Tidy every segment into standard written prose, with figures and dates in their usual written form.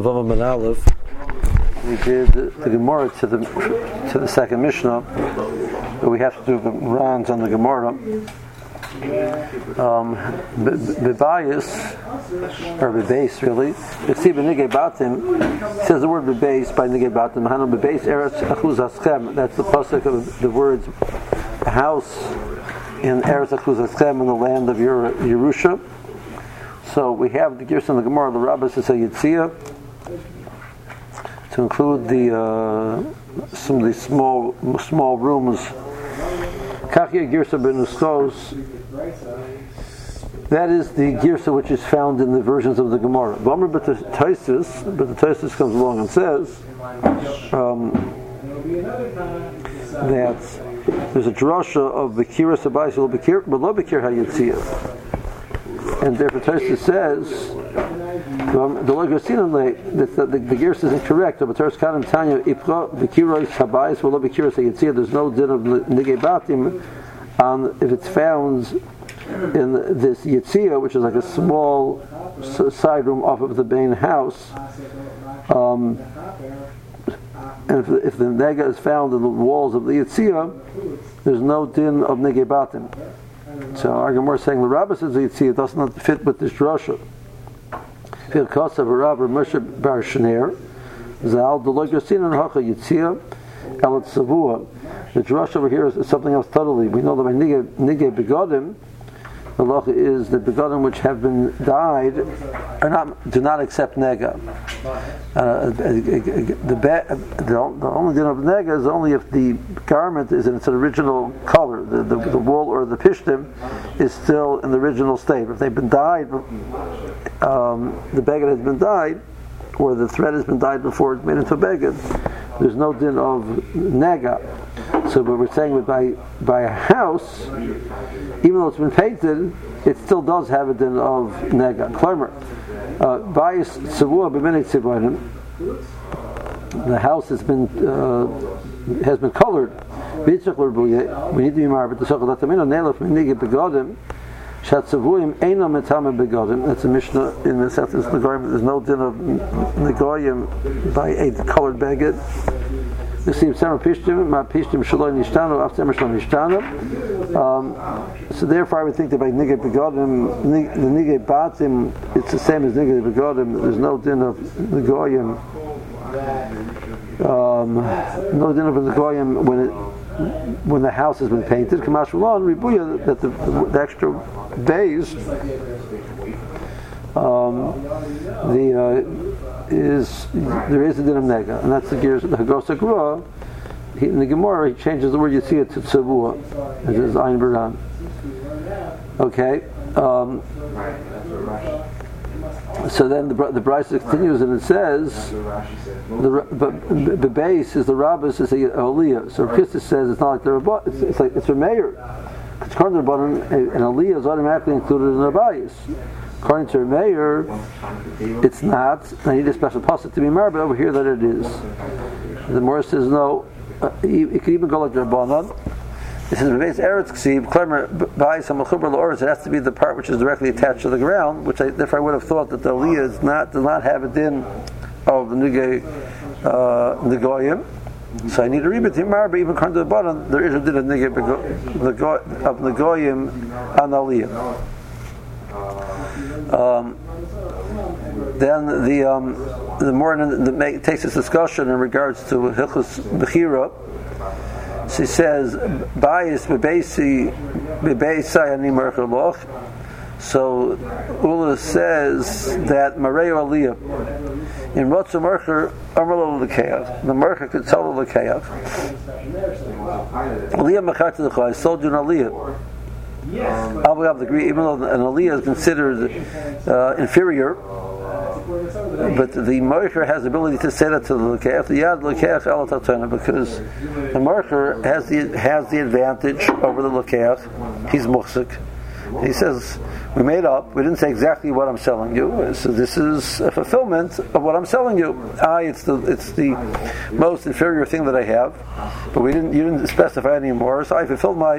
Vavam and Aleph, we did the Gemara to the second Mishnah, but we have to do the rounds on the Gemara. Bebayis, or Bebeis really, you see Benigay Batim, it says the word Bebeis by Nigay Batim, Hanam Bebeis Eretz Achuz Haschem, that's the pasuk of the words house in Eretz Achuz Haschem in the land of Yerusha. So we have the Gersa in the Gemara, the Rabbah says a Yitzia, to include some of these small rooms. Kachia Gersa Benuskos, that is the Gersa which is found in the versions of the Gemara. But the Taisus comes along and says that there's a drasha of Bekira Sabai Shel Bekir, but lo Bekir HaYitzia. And therefore Taisus says the Gersa is incorrect. But Teres Kanim Tanya Ipra Bekira Sabai Shel Bekir HaYitzia. There's no din of Nigei Batim on if it's found in this Yitzia, which is like a small side room off of the main house. And if the nega is found in the walls of the Yitzia, there's no din of Nigei Batim. So our Gemara is saying the Rabbah says the Yitzia does not fit with this drasha. The drasha over here is something else totally. We know that by Nigei Begodim, the law is that begodim which have been dyed do not accept nega. The only din of nega is only if the garment is in its original color, the wool or the pishtim is still in the original state. If they've been dyed, the beged has been dyed, or the thread has been dyed before it's made into a beged, there's no din of nega. So, but we're saying that by a house, even though it's been painted, it still does have a din of nega. Klarmer, bayis tzavua b'minei tzivayim. The house has been colored. We need to be married. But the sochalat amino neilaf minigay begodim shatzavuim eino metame begodim. That's a mishnah in the Seftas Negoyim. There's no din of negoyim by a colored beged. So therefore I would think that by Nigei Begodim, the Nigei Batim, it's the same as Nigei Begodim. There's no din of Negoyim. No din of Negoyim when the house has been painted. Kamash Ulon Ribuya, that the extra bays there is a din of nega, and that's the Hagosa Grua. In the Gemara, he changes the word Yitzia to Tzavua, as is Ayin Baran. Okay. So then the Brisa continues and it says, the base is the Rabbis is a Aliyah. So Christus says it's not like the Rabbah, it's a mayor. According to the Rabbanan, an Aliyah is automatically included in the Rabbayis. According to Meir, it's not. I need a special pasuk to be married, but over here that it is. The Morris says no. It could even go like the Rabbanan. It says Bebeis Eretz Ksiv Klemer Bayis HaMechuber LaOretz. It has to be the part which is directly attached to the ground. Which therefore I would have thought that the Aliyah does not have a din of the Negoyim. So I need a rebut to marry, but even according to the bottom, there is a din of Negoyim on Aliyah. Then the more takes this discussion in regards to Hilchos Bechira. She says, "Bayis bebeisai ani mercher loch." So Ula says that Marei Aliyah in Rotza Mercher Amrlo Lekeach. The Mercher could tell the Lekeach. Aliyah Mechat L'Chai. I sold you an Aliyah. I'll have the agree, even though an Aliyah is considered inferior, but the Mercher has the ability to say that to the Lekeach, the Yad Lekeach El Tatana, because the Mercher has the advantage over the Lekeach. He's Muksik. He says, we made up, we didn't say exactly what I'm selling you, so this is a fulfillment of what I'm selling you. It's the most inferior thing that I have, but you didn't specify anymore, so I fulfilled my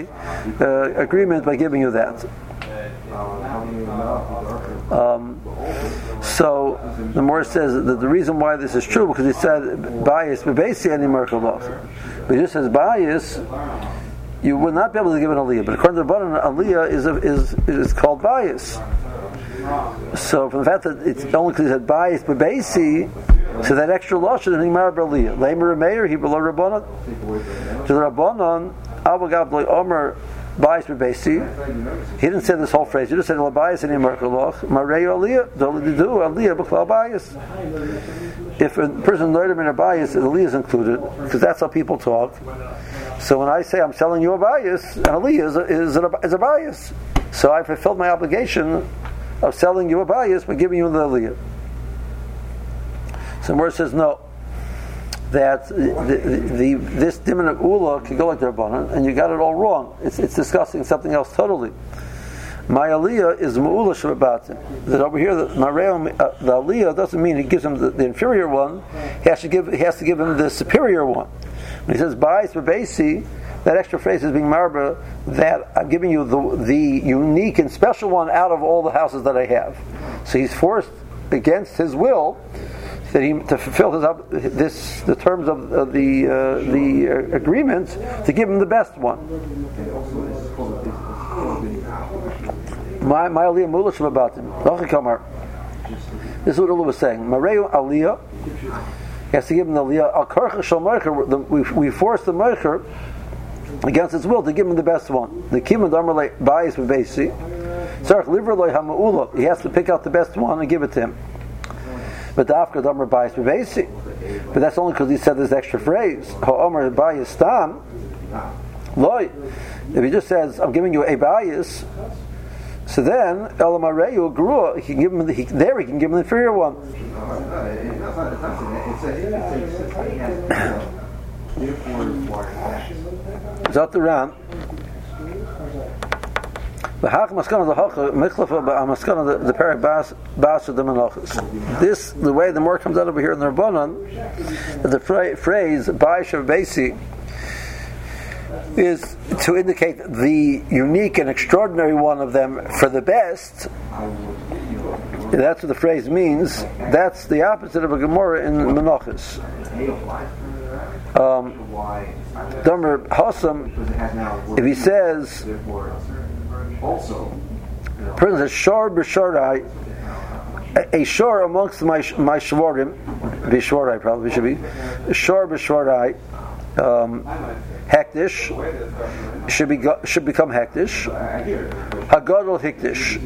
agreement by giving you that. So the Morris says that the reason why this is true because he said bias bebesi any merkaloch. But he just says bias, you would not be able to give an aliyah. But according to the Rabbanan, aliyah is called bias. So from the fact that it's only because he said bias bebesi, so that extra lashon is nigmar b'aliyah. Leimer meir he below Rabbanan. To the Rabbanan, avagav loy omer bias bebesi. He didn't say this whole phrase. He just said bias any merkaloch. Marei aliyah. Don't do aliyah b'klal bias. If a person learned him in a bias, the aliyah is included because that's how people talk. So when I say I'm selling you a bias, an aliyah is a bias. So I fulfilled my obligation of selling you a bias by giving you the aliyah. So where it says no, that this dimin of ula could go like the Rabbanan, and you got it all wrong. It's discussing something else totally. My aliyah is ma'ula shabatim. That over here, the aliyah doesn't mean he gives him the inferior one. He has to give him the superior one. When he says bias bebesi, that extra phrase is being marba that I'm giving you the unique and special one out of all the houses that I have. So he's forced against his will that to fulfill the terms of the agreement to give him the best one. My aliyah mulish about him. This is what Allah was saying. Mareu aliyah. He has to give him the aliyah. Al karcha shal meicher. We force the meicher against his will to give him the best one. The kimad amalei bias bebesi. Tzarich livra loy hamaula. He has to pick out the best one and give it to him. But the afka damar bias bebesi. But that's only because he said this extra phrase. Ha'omer bias tam. Loy. If he just says, "I'm giving you a bias," so then elamareyu grua. He can give him he can give him the inferior one. Zot the Ram. The parak bas of the menachos. This, the way the more comes out over here in the Rabbanan, the phrase "ba'ishav basi" is to indicate the unique and extraordinary one of them for the best. That's what the phrase means. That's the opposite of a Gemara in Menachos. Domer Hassam, if he says, person says, Shor b'shorai, a shor amongst my shvorim, b'shvorai probably should be, Shor b'shvorai, hektish should become hektish. Hagadol hektish,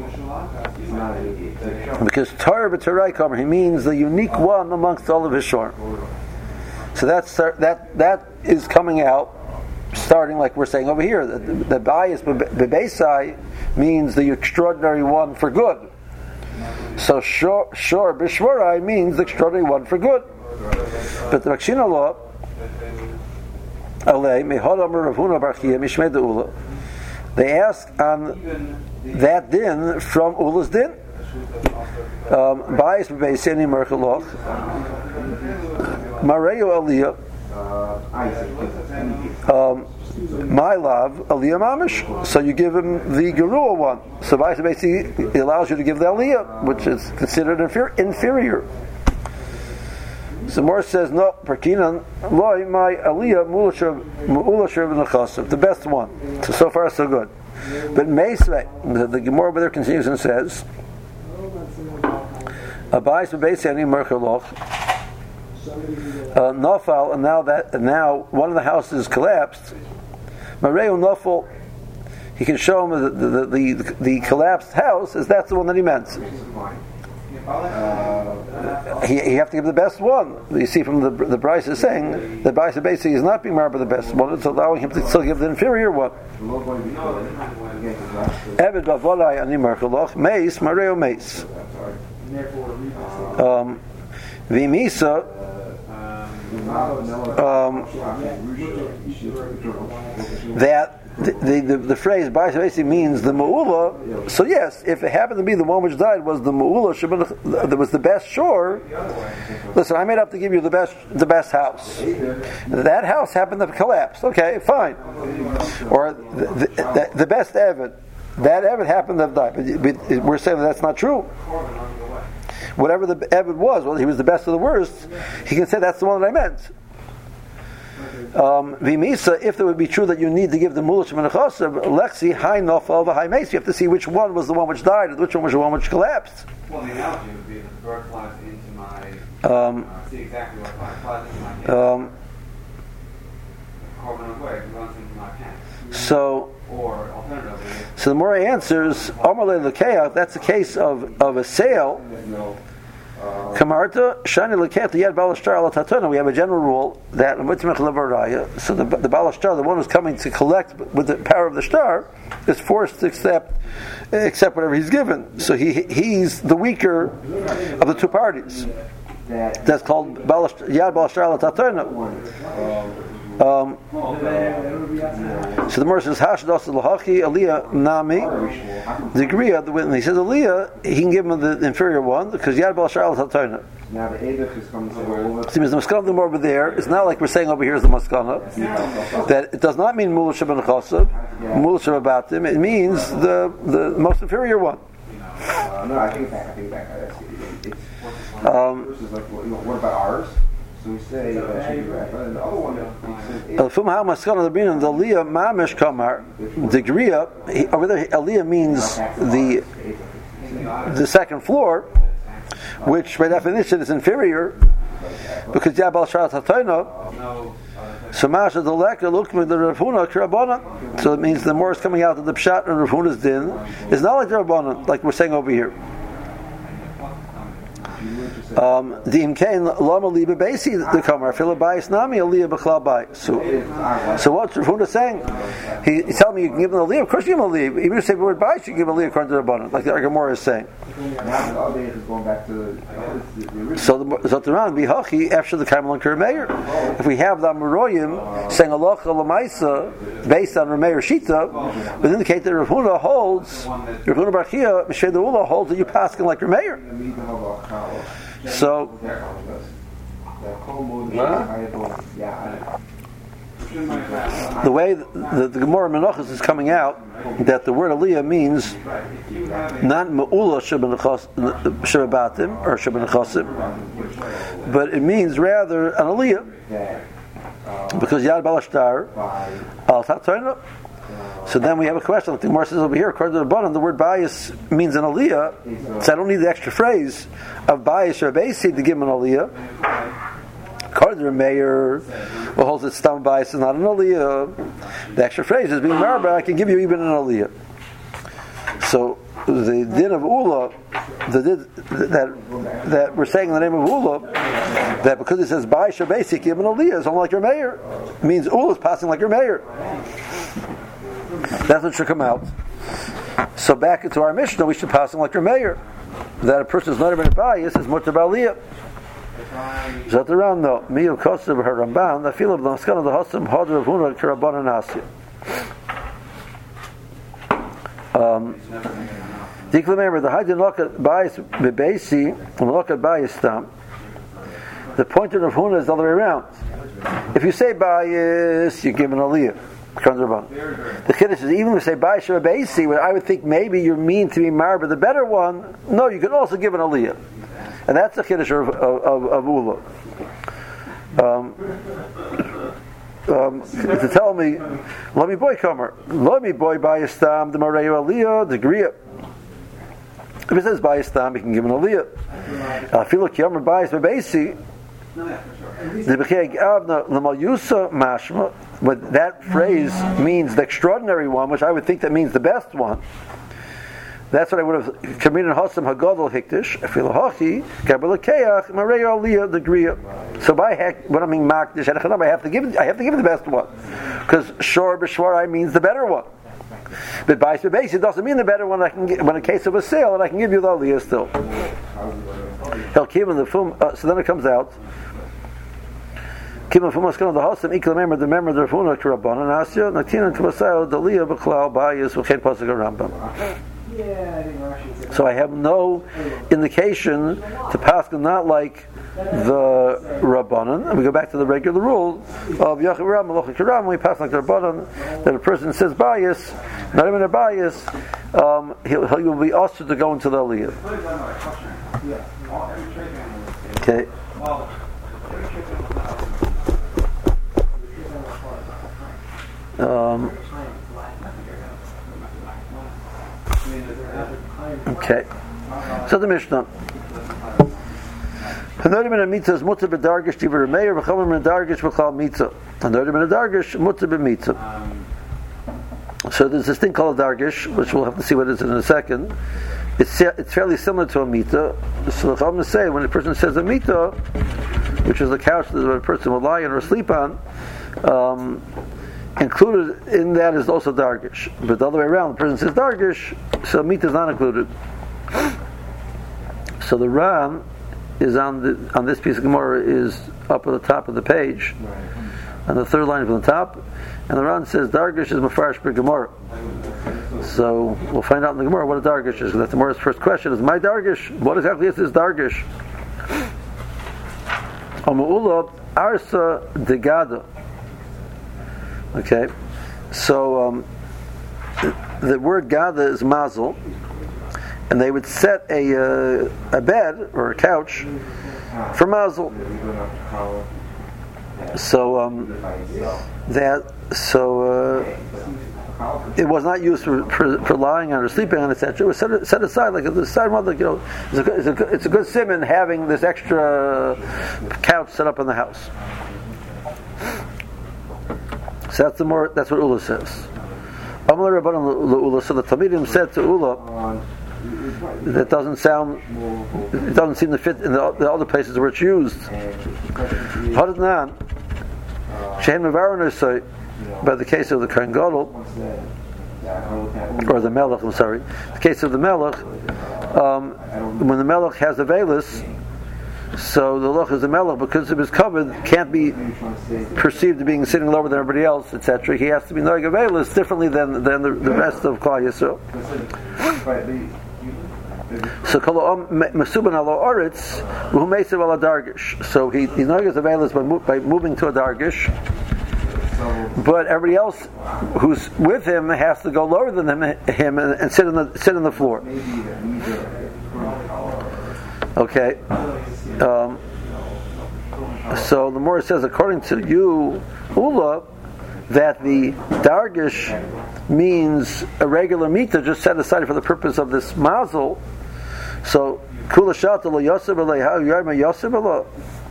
because Torah b'Torai kamer, he means the unique one amongst all of his shor. So that is coming out, starting like we're saying over here. The bias bebesai means the extraordinary one for good. So shor b'shvorai means the extraordinary one for good. But the Rakshina law. They ask on that din from Ula's din. Bias b'beiseni merkaloch. Mareu aliyah. My love aliyah mamish. So you give him the gerua one. So bias b'beiseni allows you to give the aliyah, which is considered inferior. So Morris says, no, Perkinan, loy, my aliyah, mu'ula v'nechasav, the best one. So far, so good. But Meisvei, the Gemara over there continues and says, Abayis v'beiseni merkaloch, nafal, and now one of the houses collapsed. Mareu nafal, he can show him the collapsed house as that's the one that he meant. You have to give the best one. You see from the Bryce is saying the Bryce basically is not being married by the best one; it's allowing him to still give the inferior one. Eved b'avolai ani merkaloch meis mareo meis. V'misa that. The phrase basically means the ma'ula. So yes, if it happened to be the one which died was the ma'ula that was the best shore. Listen, I made up to give you the best house. That house happened to collapse. Okay, fine. Or the best Evid. That Evid happened to have died. But we're saying that's not true. whatever the Eved was, whether he was the best or the worst, he can say that's the one that I meant. V'misa, if it would be true that you need to give the Mulish Menachosav, Lexi, high Nofal, high Mace, you have to see which one was the one which died, and which one was the one which collapsed. Well, the analogy would be that the bird flies into my, see exactly what flies into my pants. Carbon away, runs into my pants. So, or alternatively, so the more answers, Omar Lekeach, that's a case of a sale. Kamarta Shani Lekeach Yad Balashtar Al Tatuna. We have a general rule that so the Balashtar, the one who's coming to collect with the power of the star, is forced to accept whatever he's given. So he's the weaker of the two parties. That's called Yad Balashtar Al Tatuna. So the Gemara says Hashdos Lahachi Aliyah Nami the Griya, when he says Aliyah, he can give him the inferior one because Yad Bal Shar Al Tatayna. Now the Edith is coming to over. See, the Maskana the over there. It's not like we're saying over here is the Maskana. That it does not mean Mulish Ben Chosav, Mulish about him. It means the most inferior one. No, I think back. It's like, what about ours? So we say that should be right. And the other one, the Aliyah Mamish Kamar, the Griya, over there, Aliyah means the second floor, which by definition is inferior, because Yabal Sharat Hatayna, so Masha the Leka, look with the Rafuna, Kirabana. So it means the more is coming out of the Pshat and Rafuna's din, is not like the Rabbanan, like we're saying over here. The imkain lama liba basi the kamar fila bayis nami aliyah b'chlal bayis. So what's Rafuna saying? He's telling me you can give him a aliyah. Of course you give him a aliyah. Even if you say the word bayis, you give him a aliyah according to the Rabbanan, like the Gemara is saying. So the Zotaran bihachi after the Karmel and Meir. If we have the Amoroyim saying halacha lamaisa based on Rameir Shita, would indicate that Rafuna holds Rafuna Barchia Mishneh Deula holds that you pass him like Rameir. So, the way the Gemara Menachos is coming out, that the word Aliyah means not Me'ula Shebabatim or Shebenechosim, but it means rather an Aliyah, because Yad Balashtar Al Tatayna. So then we have a question. Like the Gemara says over here, according to the Rabbanan, the word bias means an aliyah. So I don't need the extra phrase of bias or basi to give him an aliyah. According to the Meir, who holds that stam bias is not an aliyah, the extra phrase is being marba. I can give you even an aliyah. So the din of Ula, the din that we're saying in the name of Ula, that because it says bias or basi, give him an aliyah, it's only like your Meir. It means Ula is passing like your Meir. That's what should come out. So back into our Mishnah, we should pass on like Rameir, that a person is not even a bias is mutter b'aliyah. Zateran no mi kosev her Ramban. I feel of the maskana the hosam hadr of huna k'rabbanan asya. Remember the hadin lokat bias bebesi and lokat bias stam. The point of huna is the other way around. If you say bias, you give an aliyah. The Kiddush is even if you say Bayis or Beisi, where I would think maybe you're mean to be marba the better one. No, you can also give an aliyah, and that's the Kiddush of Ula. To tell me, let me boy comer, let me boy Bayis Tam the Mareyu aliyah the Griya. If it says Bayis Tam, you can give an aliyah. I feel like Yom Bayis Beisi. But that phrase means the extraordinary one, which I would think that means the best one. That's what I would have committed Hosam Hagadol Hiktish. Filahachi, Kabbalikeach, Mareya Aliyah, the Griya. So by heck, when I mean Makdish, I have to give the best one. Because Shor B'Shwarai means the better one. But by base, it doesn't mean the better one. I can get, when in case of a sale, and I can give you the Aliyah still. He'll keep in the film. So then it comes out. Kim from Maskana the Hosam equal member the Rafuna Karaban and Asya Natina to Masao the Leah Baklau Bayas with Kate Pasaka Rambam. So I have no indication to pass not like the Rabbanan, and we go back to the regular rule of Yachav Malach Karam. We pass like the Rabbanan that a person says bias, not even a bias, he will be asked to go into the Aliyah. Okay. Okay. So the Mishnah. Hanodim in a mitzvah is mutter b'dargish divrei meir v'chomer min dargish v'chal mitzvah. Hanodim in a dargish mutter b'mitzvah. So there's this thing called a dargish, which we'll have to see what it is in a second. It's fairly similar to a mita. So I'm going to say when a person says a mita, which is the couch that a person will lie on or sleep on, included in that is also dargish. But the other way around, the person says dargish, so mita is not included. So the Ram is on this piece of Gemara is up at the top of the page, on the third line from the top, and the Ram says dargish is mafarish per Gemara. So we'll find out in the Gemara what a dargish is. That's the Gemara's first question: is my dargish? What exactly is this dargish? Amu'ula arsa degada. Okay, so the word gada is mazel, and they would set a bed or a couch for mazel. So it was not used for lying on or sleeping on, etc. It was set aside like a side mother. It's a good simon having this extra couch set up in the house. So that's what Ula says. So the Talmidim said to Ula, that doesn't seem to fit in the other places where it's used. By the case of the Kohen Gadol, or the Melech, I'm sorry. The case of the Melech, when the Melech has a veilus, so the loch is the Melech, because it was covered, can't be perceived as being sitting lower than everybody else, etc. He has to be noig a veilus differently than the rest of Klal Yisrael. So Masuban ala Oritz, who makes it ala dargish. So he noig as a veilus by moving to a dargish. But everybody else who's with him has to go lower than him and sit on the floor. Okay. So the Gemara says, according to you, Ula, that the dargish means a regular mita just set aside for the purpose of this mazel. So kula shata lo yosef alei how yarma yosef alei.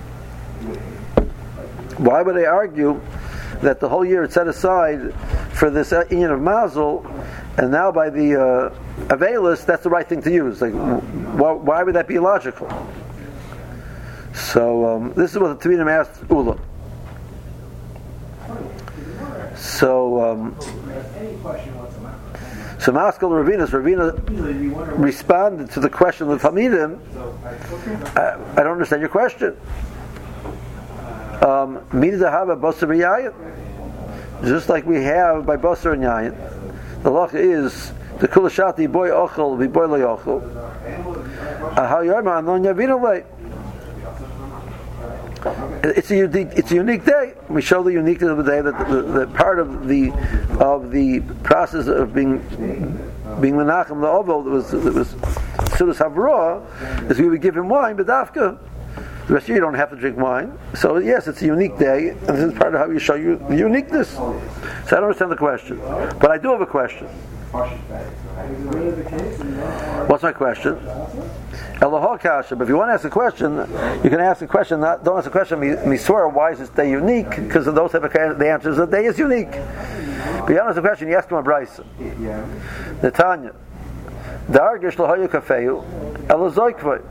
Why would they argue that the whole year it's set aside for this union of mazel, and now by the Avelis, that's the right thing to use? Like, why would that be illogical? So this is what the Talmidim asked Ula. So Maskal Ravina responded to the question of the Talmidim. I don't understand your question. Just like we have by Basar and Yayin, the law is the kulashati boy ochel boy lo yochel. How yarma anon yavinu lei. It's a unique day. We show the uniqueness of the day, that the part of the process of being menachem the ovo that was sudas havra is we would give him wine, but dafka. The rest of you don't have to drink wine. So yes, it's a unique day, and this is part of how we show you the uniqueness. So I don't understand the question, but I do have a question. What's my question? Elohah kasha. But if you want to ask a question, you can ask a question. Don't ask a question. Miswara, why is this day unique? Because of those type of the answers, the day is unique. But you don't ask a question. You ask him a brayso. Netanya. Dargish lahayu kafeyu elazoikvay.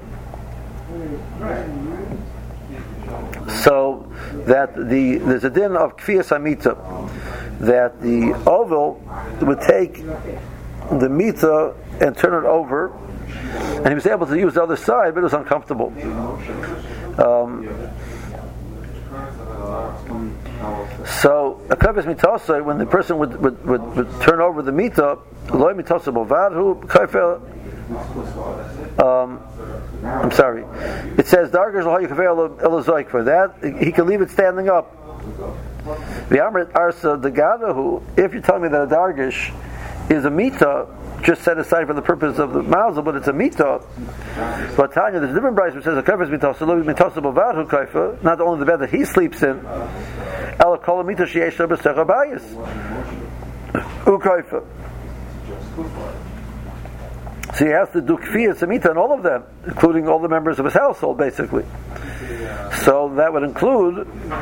So that there's a din of kfiyas hamita, that the oval would take the mita and turn it over, and he was able to use the other side, but it was uncomfortable. So a kavas mitasa, when the person would turn over the mita, loy mitasa bovadhu kafel. I'm sorry. It says dargish lo hayikavel elazoik. For that he can leave it standing up. The amrit arsa degadahu. If you're telling me that a dargish is a mita, just set aside for the purpose of the mazel, but it's a mita. But Tanya, there's a different price which says a kaifa is mitasable v'adhu kaifa, not only the bed that he sleeps in, ela kol mita sheyesh lo b'secha bayis ukaifa. So he has to do kfiyas amita on all of them, including all the members of his household, basically. So that would include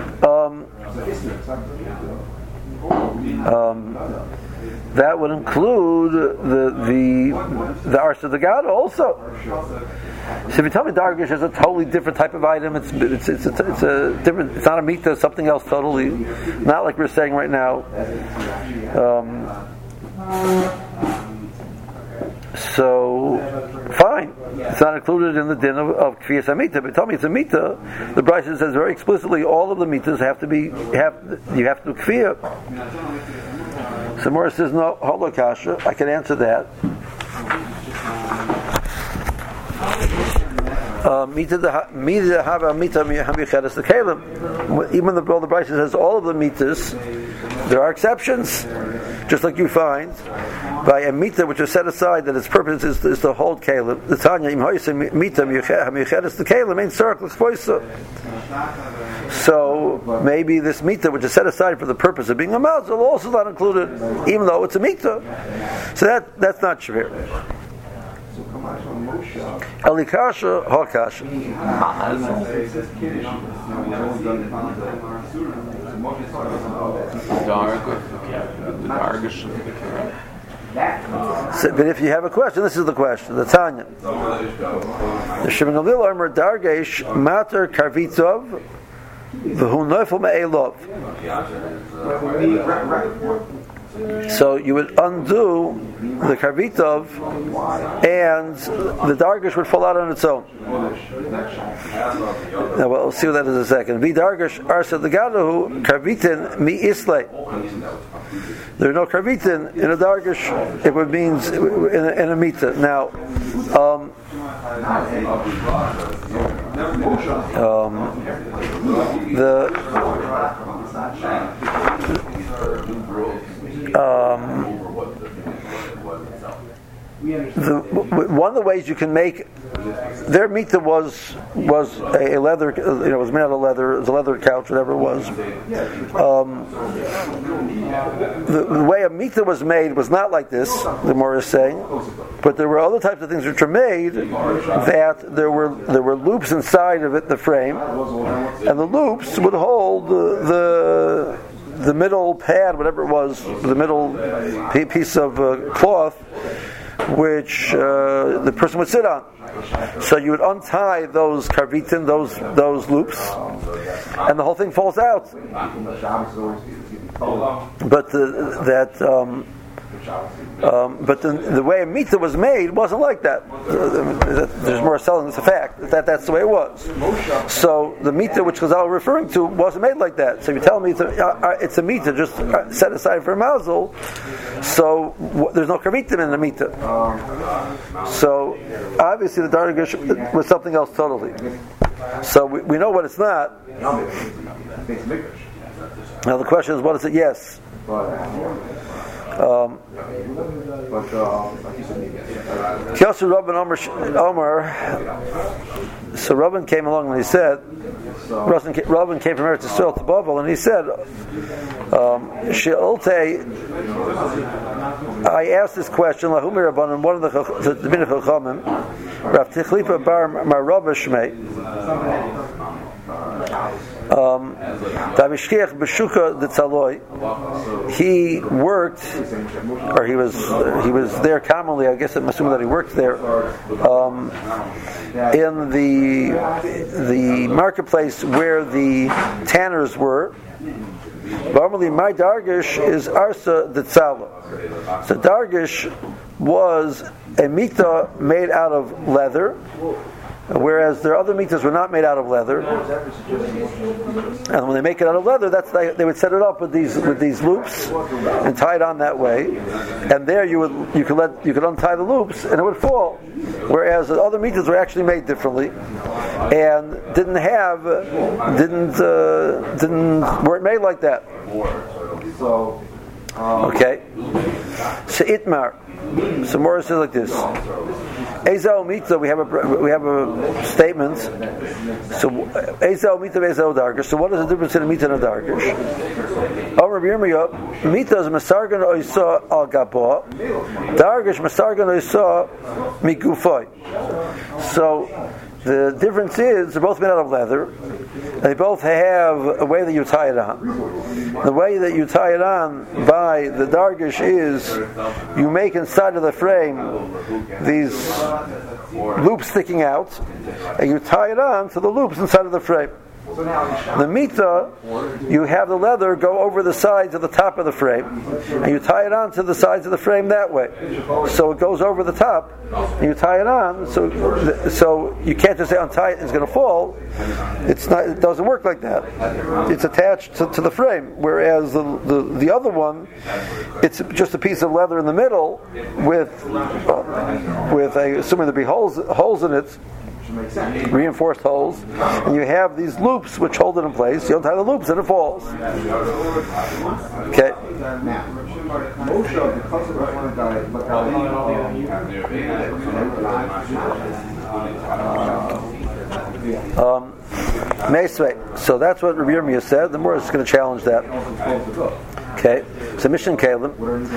the arse of the god also. So if you tell me dargish is a totally different type of item, it's a different. It's not a mita, it's something else totally. Not like we're saying right now. So fine, it's not included in the din of kfiyas amita. But tell me it's a mita. The Brisa says very explicitly all of the mitas have to be you have to kfiyah. So Morris says no, holokasha. I can answer that. Even though all the Brisa says all of the mitas, there are exceptions, just like you find by a mita which is set aside that its purpose is to hold kalim. The Tanya im hoyse mita micheres the kalim ain't circle spoisa. So maybe this mita which is set aside for the purpose of being a mazel also not included, even though it's a mita. So that's not shver. Elikasha hakasha. So, but if you have a question, this is the question. The Tanya. The Shimon Gamliel Omer Dargesh Mater Karvitov V'hu Neufel Me'elov. So you would undo the karvitov, and the dargish would fall out on its own. Now we'll see what that is in a second. V dargish arsa degadahu karvitin mi islay. There are no karvitin in a dargish. It would means in a mita. Now. One of the ways you can make their mita was a leather, was made out of leather. It was a leather couch, whatever it was. The way a mita was made was not like this. The Gemara is saying, but there were other types of things which were made that there were loops inside of it, the frame, and the loops would hold the middle pad, whatever it was, the middle piece of cloth, which the person would sit on. So you would untie those karvitin, those loops, and the whole thing falls out. But but the way a mita was made wasn't like that. There's more selling. It's a fact that's the way it was. So the mita which Chazal was referring to wasn't made like that. So you tell me it's a mita just set aside for a mazel. So there's no karvitim in the mita. So obviously the dargish was something else totally. So we know what it's not. Now the question is, what is it? Yes. So Rabban came along and he said, Rabban came from Eretz Yisrael to Bavel, and he said, I asked this question, Lahumi Rabban, one of the Bnei Chachamim, Rav Tichlipa bar Marava Shmei, he worked, or he was there commonly. I guess I'm assuming that he worked there in the marketplace where the tanners were. Normally, my dargish is arsa detzala. So dargish was a mita made out of leather, whereas their other mitas were not made out of leather. And when they make it out of leather, they would set it up with these loops and tie it on that way. And there you could untie the loops and it would fall. Whereas the other mitas were actually made differently and weren't made like that. Okay. Seitmar. So more says like this. Ezau Mita, we have a statement. So Ezau Mita, Ezau Dargish. So what is the difference in a Mita and a Dargish? Over Yirmiyah, Mita is Masargan Oisa al Gabah. Dargish Masargan Oisa Migufay. So the difference is they're both made out of leather. And they both have a way that you tie it on. The way that you tie it on by the Dargish is you make inside of the frame these loops sticking out, and you tie it on to the loops inside of the frame. The Mita, you have the leather go over the sides of the top of the frame, and you tie it on to the sides of the frame that way. So it goes over the top, and you tie it on. So you can't just say untie it; it's going to fall. It's not. It doesn't work like that. It's attached to the frame. Whereas the other one, it's just a piece of leather in the middle with assuming there be holes in it. Reinforced holes, and you have these loops which hold it in place. You untie the loops and it falls. Okay. So that's what Rabbi Yirmiyah said. The Morris is going to challenge that. Okay, so Mishnah Kalim.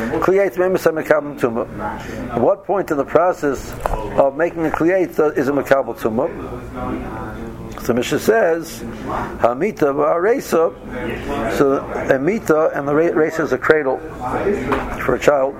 At what point in the process of making a kliyat is a makabel tumah? So Mishnah says, Hamita v'areisa. So a mita and the reisa is a cradle for a child.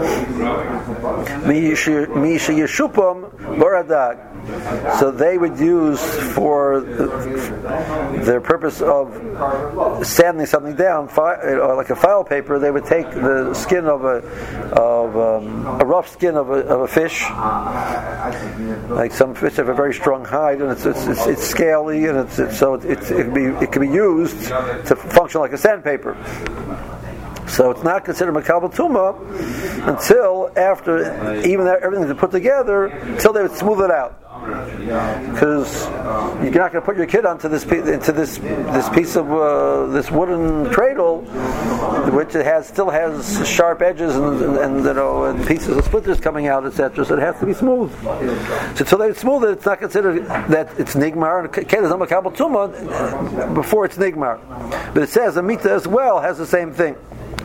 Misha yeshupam baradag. So they would use for their purpose of sanding something down, like a file paper. They would take the skin of a rough skin of a fish. Like some fish have a very strong hide, and it's scaly, and it can be used to function like a sandpaper. So it's not considered makabel tumah until after everything's been put together, until they would smooth it out. Because you're not going to put your kid onto this piece of this wooden cradle, which still has sharp edges and pieces of splinters coming out, etc. So it has to be smooth. So until they smooth it, it's not considered that it's nigmar. And kid is not makabel tumah before it's nigmar. But it says a mita as well has the same thing.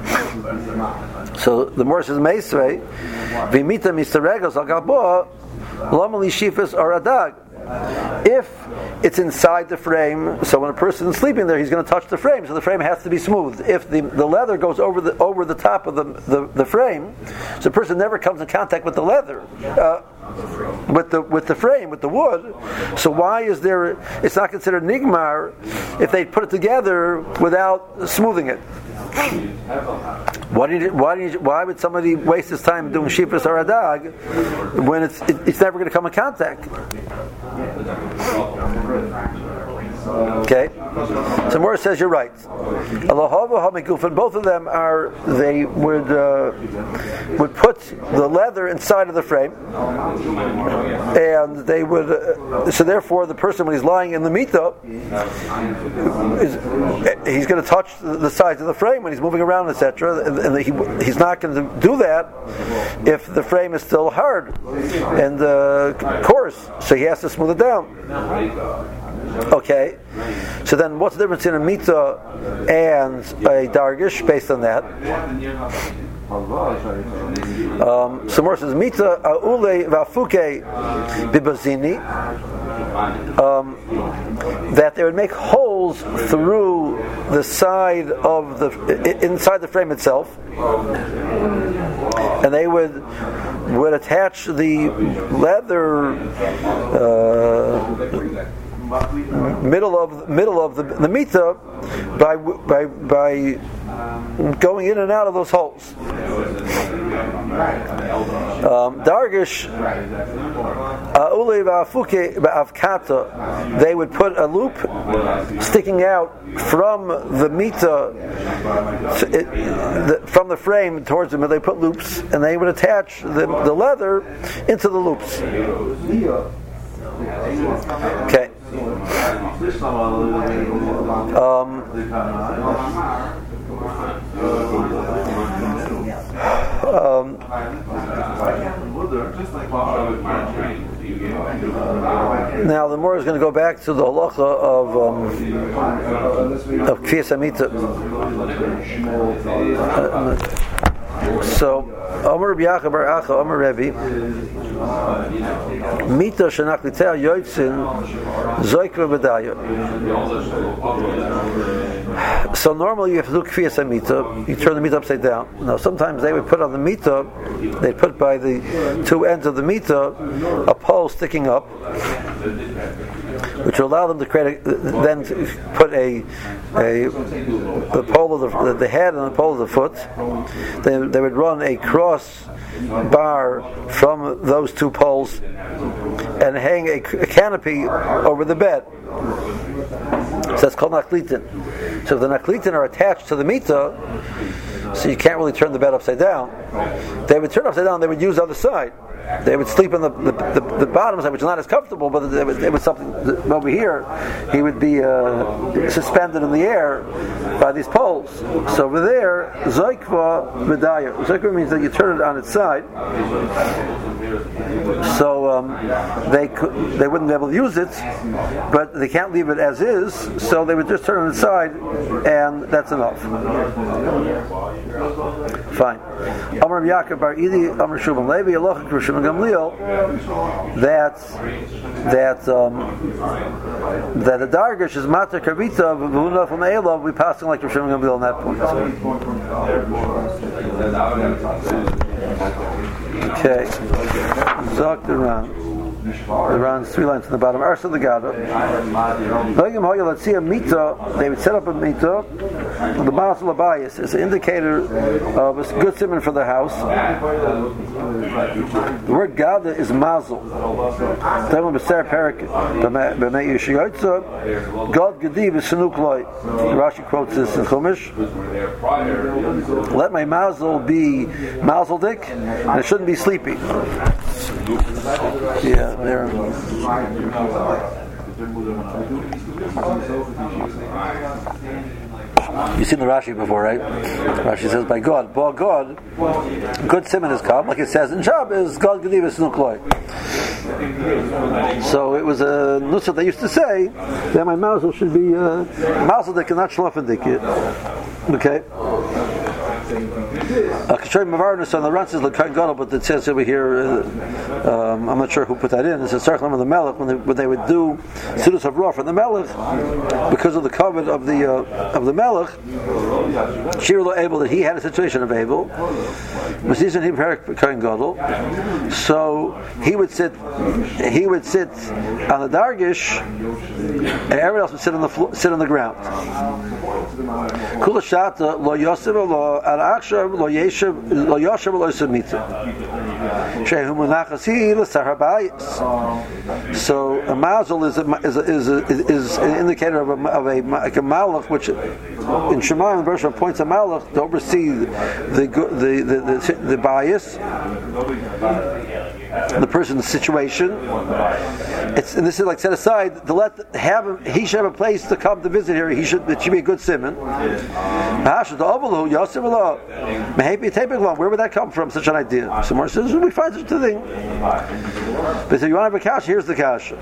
So the Morris says meisvei v'mita mistaregos al gabo lamali shifas or adag. If it's inside the frame, so when a person is sleeping there, he's going to touch the frame, so the frame has to be smooth. If the leather goes over the top of the frame, so the person never comes in contact with the leather, with the frame, with the wood. So why is there? It's not considered nigmar if they put it together without smoothing it. Why would somebody waste his time doing shifas or adag when it's never going to come in contact? Okay, so Morris says you're right. Both of them they would put the leather inside of the frame, and they would. So therefore, the person when he's lying in the mita, he's going to touch the sides of the frame when he's moving around, etc. And he's not going to do that if the frame is still hard and coarse. So he has to smooth it down. Okay, so then what's the difference in a mita and a dargish based on that? So more says mita ule vafuke bibazini, that they would make holes through the side of inside the frame itself, and they would attach the leather middle of the mita by going in and out of those holes. Dargish they would put a loop sticking out from the mita from the frame towards them, and they put loops, and they would attach the leather into the loops. Okay. Now the Gemara is going to go back to the halacha of Kfiyas Amita. So, Omer Rabbi Yaakov bar Acha, Omer Rebbe, Mita shenachlitea yotzin zoikva b'daya. So normally you have to do Kfiyas Amita, you turn the Mita upside down. Now sometimes they would put on the Mita, they put by the two ends of the Mita a pole sticking up, which will allow them to create then to put the pole of the head and the pole of the foot. They would run a cross bar from those two poles and hang a canopy over the bed. So that's called naklitin. So if the naklitin are attached to the mita, so you can't really turn the bed upside down. They would turn upside down, they would use the other side. They would sleep on the bottom side, which is not as comfortable, but it was something over here. He would be suspended in the air by these poles. So over there, zoikva medaya. Zoikva means that you turn it on its side. So they wouldn't be able to use it, but they can't leave it as is. So they would just turn it on its side, and that's enough. Fine. Amar Yaakov bar Idi, Amar Shubam Levi, Alocha Krishim Gamliel, that the dargish is mater kavita, v'huna from Eila, we passing like Krishim Gamliel on that point. Okay. Zok the Ran. The Ran's 3 lines from the bottom. Arsa the Gada. Let's see a mita. They would set up a mita. The Mazel Abayis is an indicator of a good simon for the house. The word Gada is Mazel. God Gediv is Sanuk Loi. Rashi quotes this in Chumash. Let my Mazel be Mazel Dik, and it shouldn't be sleepy. Yeah, there. You've seen the Rashi before, right? Rashi says, by God, good simon has come, like it says in Job, is God Gediv is Nukloi. So it was a nusach they used to say that my mazel should be mazel dik and not shlafendik. Okay. Kashrei Mavarnus on the Ran says L'Kain Gadol, but it says over here, I'm not sure who put that in. It says Tzarech of the Melech when they would do Sudas of Raw for the Melech, because of the covenant of the Melech, Shir Lo Abel, that he had a situation of Abel. Masizan he Kain Gadol, so he would sit on the dargish, and everyone else would sit on the ground. Kula Shata Lo Yosef Lo Al Akshav Lo Yeshev Lo Yoshev Lo Yismita. Shehu Munachasi LeSarabayis. So a mazel is an indicator of a malach, which in Shema the verse appoints a malach to oversee the bias, the person's situation. And this is like set aside to he should have a place to come to visit here. It should be a good simon. Where would that come from? Such an idea. Someone says we find such a thing. But if you want to have a kasha, here's the kasha.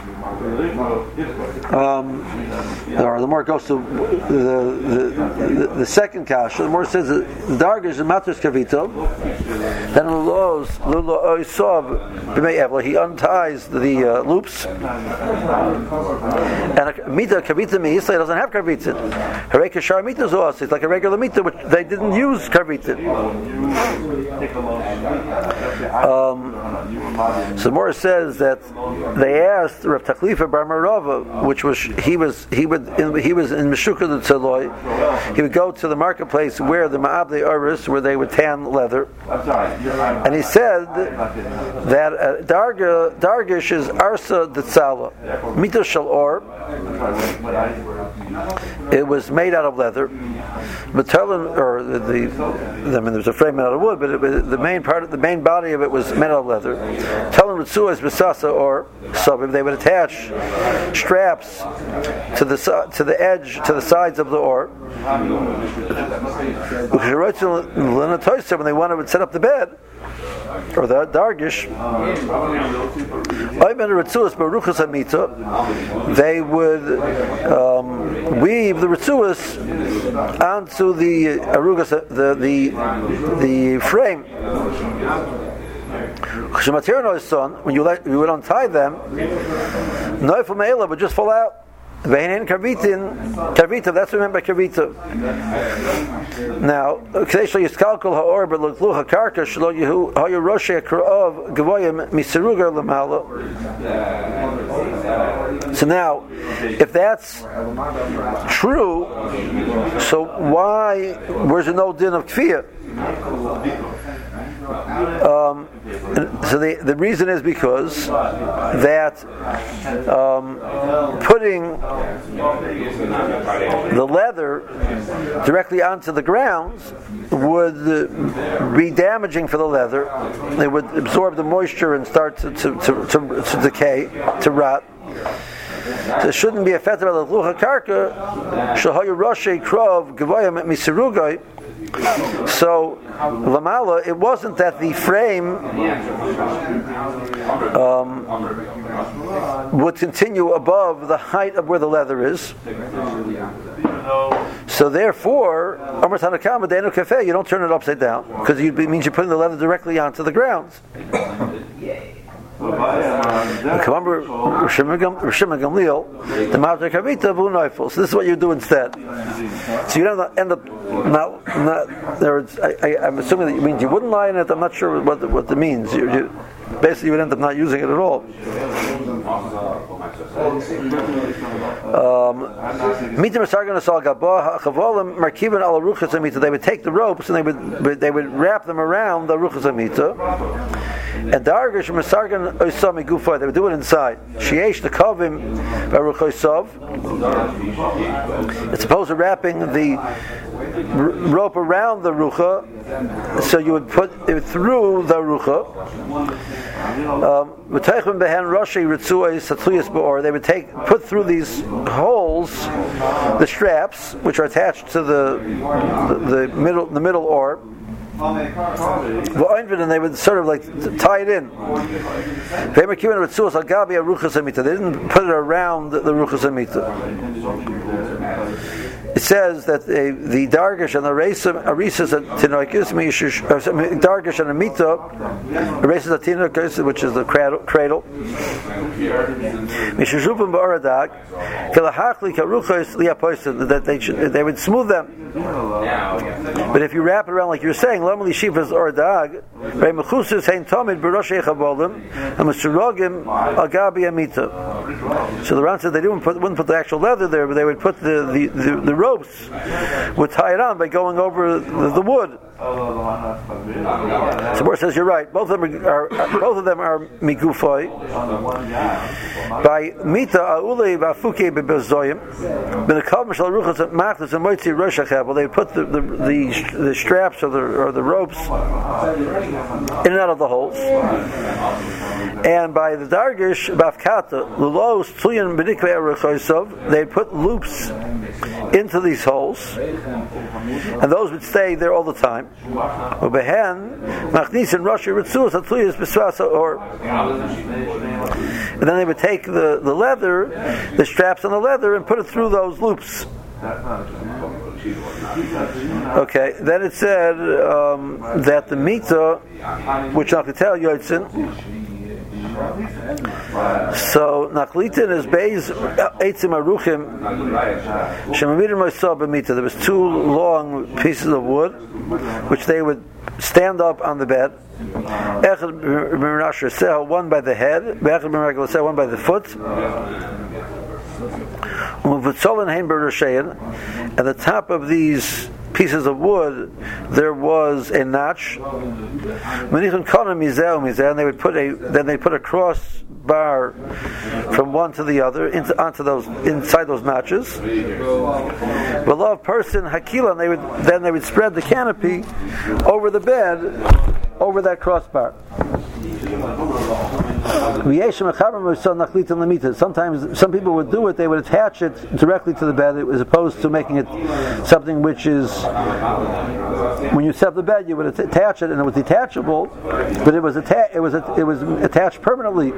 Or the more goes to the second kasha. The more says the dargish is matras kavito. Then he unties the loops, and a mita kavita meisla doesn't have karvitin. Hareka shar mita zoas. It's like a regular mita, which they didn't use karvitin. So Morris says that they asked Rav Taklifa bar Marava, which was he was in Meshuka the Tzaloi. He would go to the marketplace where the Ma'abdei Oris, where they would tan leather, and he said that dargish is arsa detzala, mita shel or. It was made out of leather. There's a frame out of wood, but the main body body of it was made out of leather. Telling Ritzuas Besasa or Sabim, they would attach straps to the edge, to the sides of the or. When they wanted to set up the bed, or the dargish, they would weave the ritzuas onto the arugas, the frame. When you would untie them, Neufel Me'ela would just fall out. Karvita, that's what we meant by Karvita. Now, so now, if that's true, so where's the no din of kfiyah? So the reason is because that putting the leather directly onto the grounds would be damaging for the leather. It would absorb the moisture and start to decay, to rot. So it shouldn't be affected by the lucha karka. Shahayu Roshei Krov Gavoyim Misirugai. So Lamala, it wasn't that the frame would continue above the height of where the leather is. So therefore, Amar Tanakama Deinu Kafeh, you don't turn it upside down because it means you're putting the leather directly onto the grounds. So this is what you do instead. So you don't end up I'm assuming that it means you wouldn't lie in it. I'm not sure what it means. Basically, you would end up not using it at all. They would take the ropes and they would wrap them around the ruchas amita. And dargish masargan oisami gufa, they would do it inside. Sheesh the kavim baruchosav. It's opposed to wrapping the rope around the rucha, so you would put it through the rucha. They would put through these holes the straps which are attached to the middle or. And they would sort of like tie it in. They didn't put it around the ruchas amita. It says that the dargish and the arisas and tinoikis, dargish and amita, arisas and tinoikis, which is the cradle. That they would smooth them. But if you wrap it around like you're saying, Lamali Shivas or Dag, Remechusis Hain Tomid Baroshei Chavolim, and Mr. Agabi Amita. So the Ran said they wouldn't put the actual leather there, but they would put the ropes, would tie it on by going over the wood. So Mor says you're right. Both of them are migufoi. By Mita Aulei Vafuke Bebezoyim, Benakav Mishal Ruchas at Machtas and Moitzi Roshachab. They put the straps or the ropes in and out of the holes. And by the Dargish Bafkata, Lulos Tluyan Benikve Erechoisov, they put loops into these holes, and those would stay there all the time. Ubehen Machnis and Rashi Ritzus Atluyas Biswasa, and then they would take the leather, the straps on the leather, and put it through those loops. Okay, then it said that the mita, which I could tell Yotzin, so Nachlitin is Beis Eitzim Aruchim Shemamidim Moisah B'mita. There was two long pieces of wood which they would stand up on the bed. Echad B'Menasher Seh, one by the head, Echad B'Menasher Seh, one by the foot. At the top of these pieces of wood there was a notch, and they would put a cross bar from one to the other inside those notches. Below person hakila, and they would spread the canopy over the bed over that crossbar. Sometimes some people would do it, they would attach it directly to the bed as opposed to making it something which is, when you set up the bed you would attach it and it was detachable, but it was attached permanently.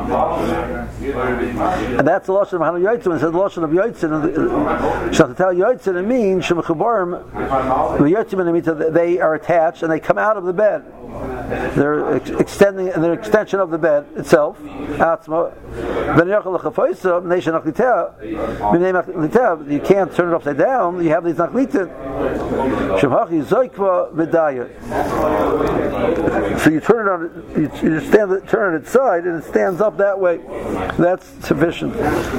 And that's the Lashon of Hanu Yotzin. It says the Lashon of Yotzin, Shachatel Yotzin, it means they are attached and they come out of the bed. They're extending, and they're extension of the bed itself. You can't turn it upside down. You have these nachlitin. So you turn it on, you turn it its side, and it stands up that way. That's sufficient.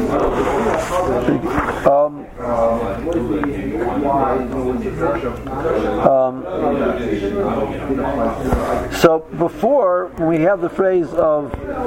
So before, when we have the phrase of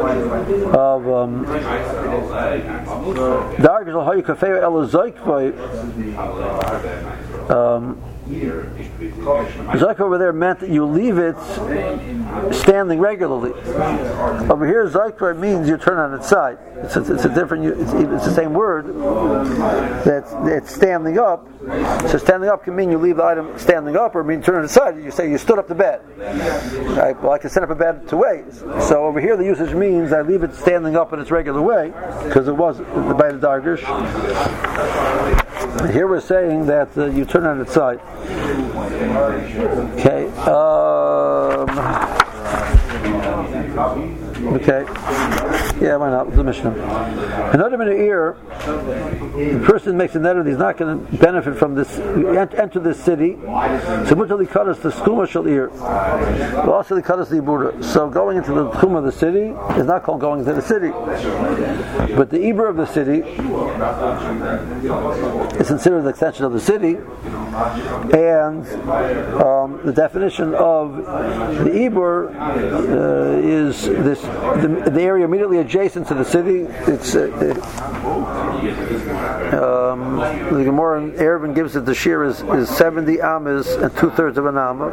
Zoik over there meant that you leave it standing regularly. Over here, Zoikva means you turn on its side. It's a different. It's the same word. It's standing up. So standing up can mean you leave the item standing up, or mean turn on its side. You say you stood up the bed. Right? Well, I can set up a bed two ways. So over here, the usage means I leave it standing up in its regular way because it was by the Dargish. Here we're saying that you turn on its side. Okay. Okay. Yeah, why not? The Mishnah. Another minute here, the person makes a neder, he's not going to benefit from this. Enter this city. So mutually cut us the skuma shal ear. Also, they cut us the ibura. So going into the skuma of the city is not called going into the city, but the ibur of the city is considered the extension of the city, and the definition of the ibur is this. The area immediately adjacent to the city. It's the Gemara in Eruvin gives it the shear is 70 amas and 2/3 of an amma.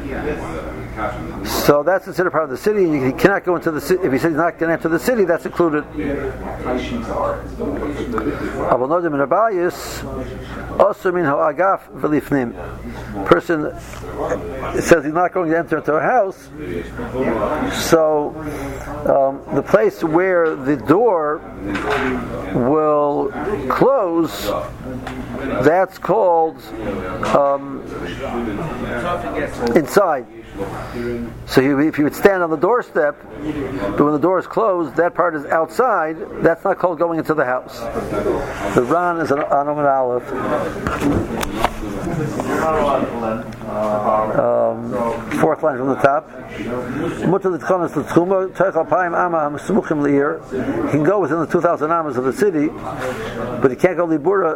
So that's considered part of the city. He cannot go into the city. If he says he's not going to enter the city, that's included. Person says he's not going to enter into a house. So the place where the door will close, that's called inside. So if you would stand on the doorstep, but when the door is closed, that part is outside, that's not called going into the house. The Ran is an Anom Aleph. Fourth line from the top. He can go within the 2,000 amas of the city, but he can't go libura.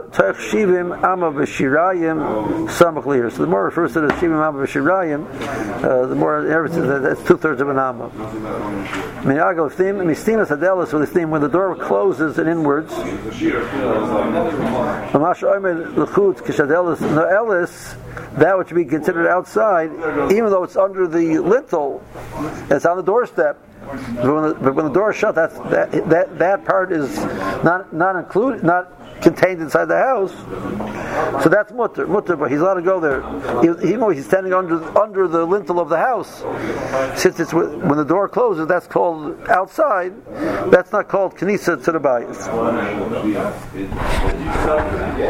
So the more refers to the shivim amma b'shirayim, the more that's 2/3 of an amma. When the door closes and inwards, that which would be considered outside, even though it's under the lintel, it's on the doorstep. But when the door is shut, that part is not included, not contained inside the house. So that's mutter, but he's allowed to go there, even though he's standing under the lintel of the house. Since it's when the door closes, that's called outside. That's not called knisa to the bayis.